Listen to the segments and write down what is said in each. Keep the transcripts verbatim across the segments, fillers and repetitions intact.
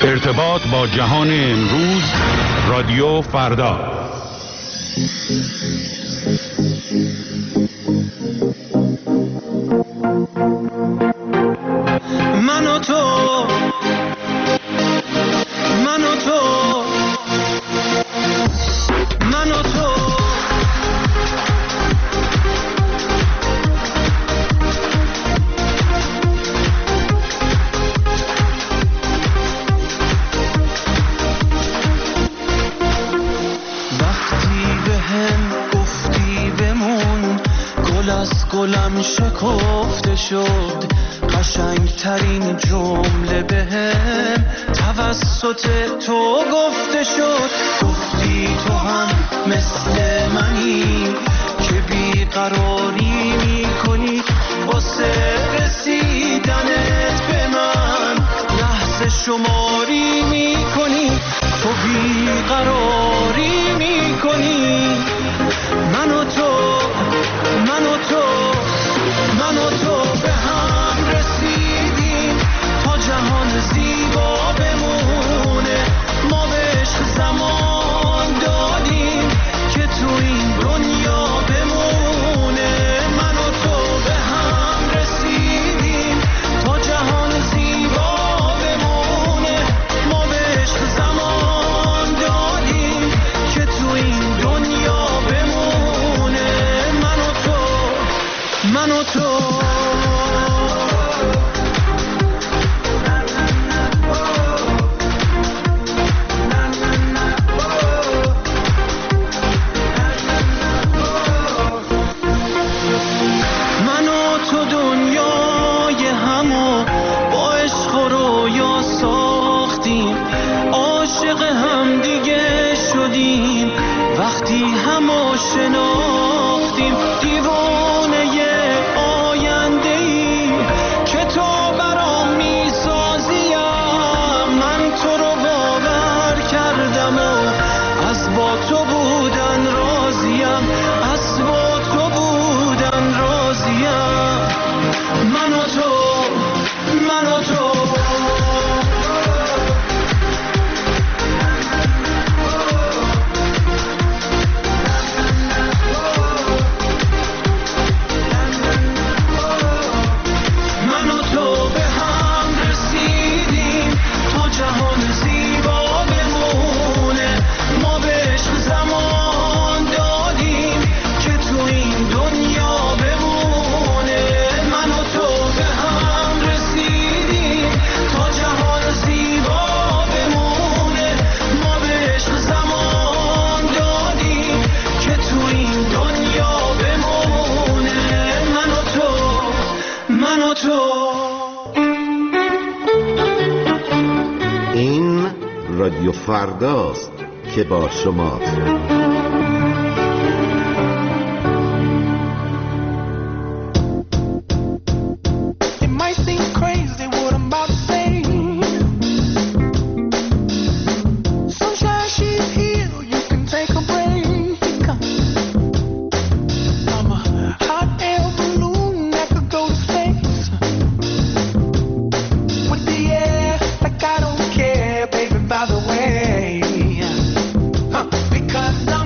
ارتباط با جهان امروز، رادیو فردا. من و تو، من و تو، من و تو. گلم شکفته شد، قشنگ ترین جمله بهم توسط تو گفته شد. گفتی تو هم مثل منی که بیقراری میکنی واسه رسیدنت به من، لحظه شماری میکنی، تو بیقراری میکنی. من و تو، من و تو، من و تو به هم رسیدیم تا جهان زیبا بمونه. ما به عشق زمان دادیم که تو این دنیا بمونه. من و تو به هم رسیدیم تا جهان زیبا بمونه. ما به عشق زمان دادیم که تو این دنیا بمونه. من و تو، من و تو. من و تو دنیای همو با عشق و رویا ساختیم، عاشق هم دیگه شدیم وقتی همو شناختیم. دیوانه آینده‌ای که تو برام میسازیم، من تو رو باور کردم و از با تو بودن راضیم، از با تو بودن راضیم. من و تو، من و تو. این رادیو فرداست که با شماست. Because I'm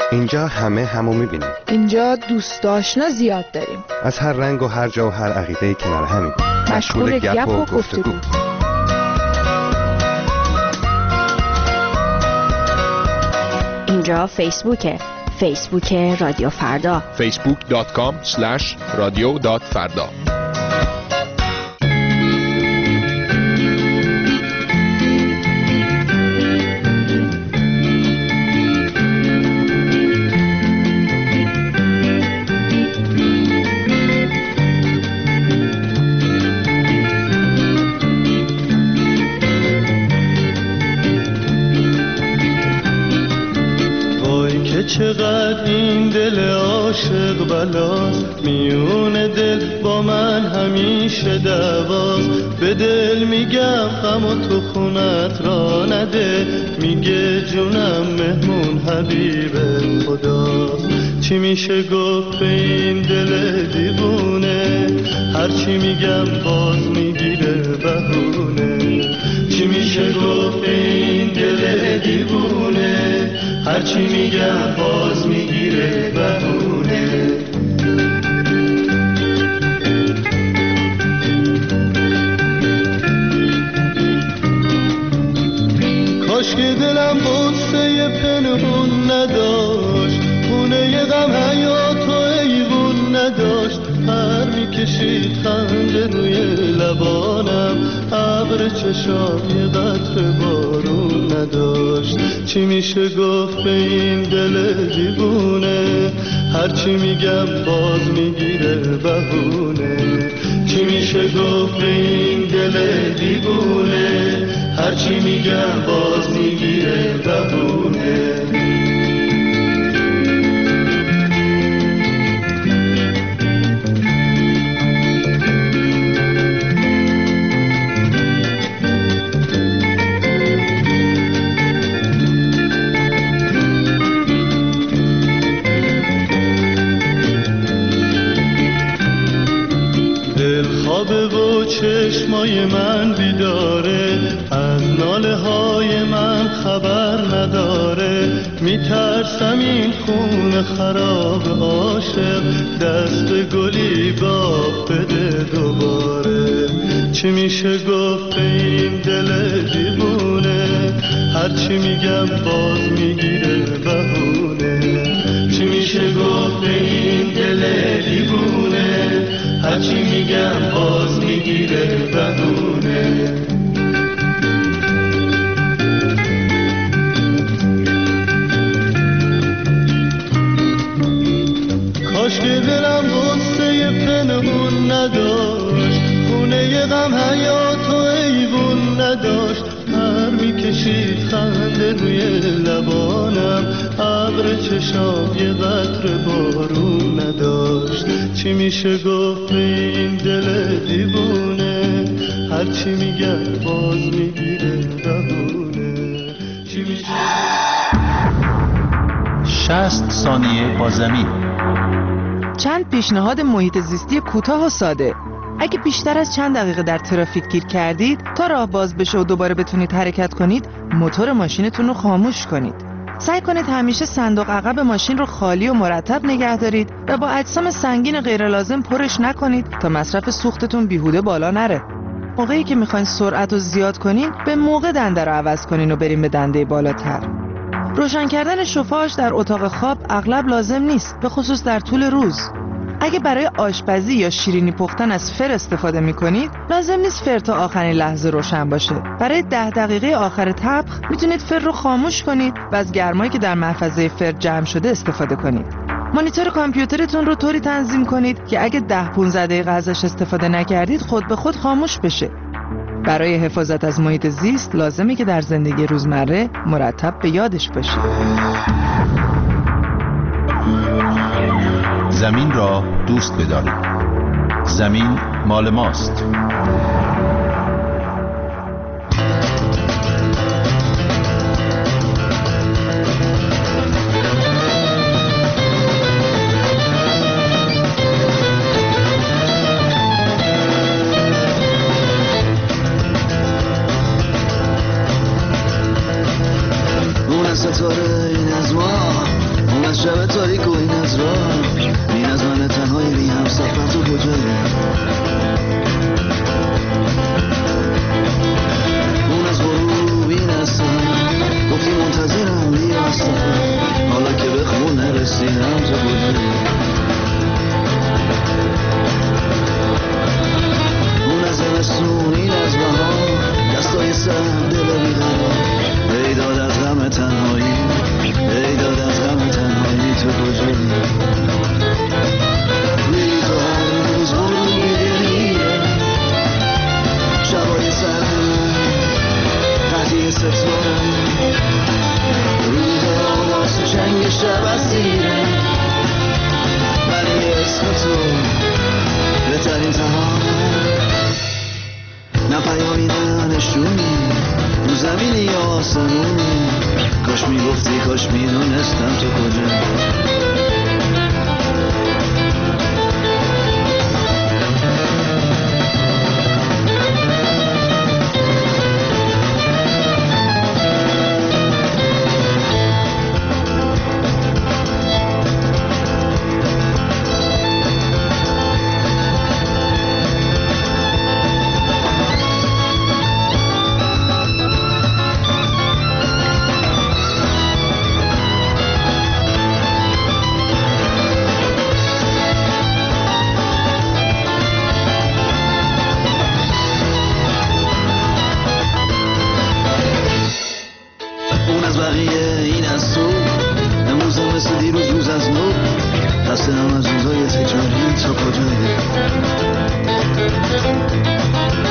اینجا همه همو میبینیم. اینجا دوست آشنا زیاد داریم. از هر رنگ و هر جا و هر عقیده کنار همین. مشغول گپ و گفتگو. اینجا فیسبوکه. فیسبوک رادیو فردا. فیسبوک دات کام اسلش رادیو دات فردا. چقدر این دل عاشق بلاست، میون دل با من همیشه دعواست. به دل میگم غم و تو خونت را نده، میگه جونم مهمون حبیب خداست. چی میشه گفت به این دل دیوونه، هرچی میگم باز میگیره بهونه. چی میشه گفت به این دل دیوونه، هرچی میگم باز میگیره بهونه. کاش که دلم غصه پنهون نداشت، خونه غم حیات و ایوون نداشت. پر میکشید خنده روی لبانم، ابر چشام یه قطره بارون نداشت. چی میشه گفت به این دل دیوونه، هرچی میگم باز میگیره بهونه. چی میشه گفت به این دل دیوونه، هرچی میگم باز میگیره بهونه. چشمای من بیداره، از ناله های من خبر نداره. میترسم این خون خراب عاشق، دست گلی باغ بده دوباره. چی میشه گفت به این دل دیوونه، هرچی میگم باز میگیره بهونه. چی میشه گفت به این دل دیوونه، هرچی میگم باز میگیره بهونه. کاش که دلم غصه پنهون نداشت، خونه غم حیات و ایوون نداشت. پر میکشید خنده روی لبانم، ابر چشام یه قطره بارون نداشت. چی میشه گفت به این دل دیوونه، هرچی میگم باز میگیره بهونه. چی میشه شصت ثانیه با زمین. چند پیشنهاد محیط زیستی کوتاه و ساده. اگه بیشتر از چند دقیقه در ترافیک گیر کردید، تا راه باز بشه و دوباره بتونید حرکت کنید، موتور ماشینتون رو خاموش کنید. سعی کنید همیشه صندوق عقب ماشین رو خالی و مرتب نگه دارید و با اجسام سنگین غیر لازم پرش نکنید تا مصرف سوختتون بیهوده بالا نره. موقعی که میخواین سرعت رو زیاد کنین، به موقع دنده رو عوض کنین و بریم به دنده بالاتر. روشن کردن شوفاژ در اتاق خواب اغلب لازم نیست، به خصوص در طول روز. اگه برای آشپزی یا شیرینی پختن از فر استفاده میکنید، لازم نیست فر تا آخرین لحظه روشن باشه. برای ده دقیقه آخر طبخ میتونید فر رو خاموش کنید و از گرمایی که در محفظه فر جمع شده استفاده کنید. مانیتور کامپیوترتون رو طوری تنظیم کنید که اگه ده پانزده دقیقه ازش استفاده نکردید، خود به خود خاموش بشه. برای حفاظت از محیط زیست لازمه که در زندگی روزمره مرتب به یادش باشید. زمین را دوست بدارید. زمین مال ماست. اون ستاره این از ما، اون شب تاریک و این از راه، این از من تنهای بی هم سفر تو کجایی؟ اون از غروب این از سر گفتی منتظرم بیا از سفر، حالا که به خونه رسیدم تو کجایی؟ اون از زمستون این از بهار، دستای سر دل بیقرار، ای داد از غم تنهایی، ای داد از غم تنهایی تو کجایی؟ میری تو هر روز برو میره شبای سر قطعی ستاره، روز آواز و جنگ شب اسیره، ولی اسم تو بهترین تهانه، نه پیامی نه نشونی رو زمینی یا آسمونی، کاش میگفتی کاش میدونستم تو کجایی؟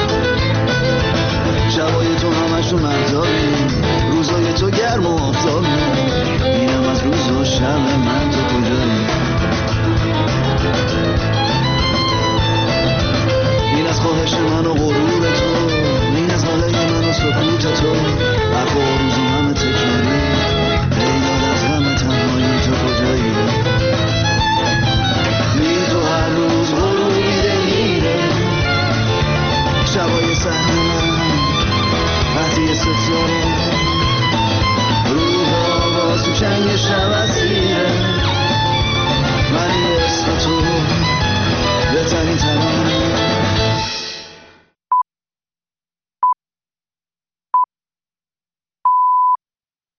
شبای تو همشون مرداری، روزای تو گرم و آفتابی،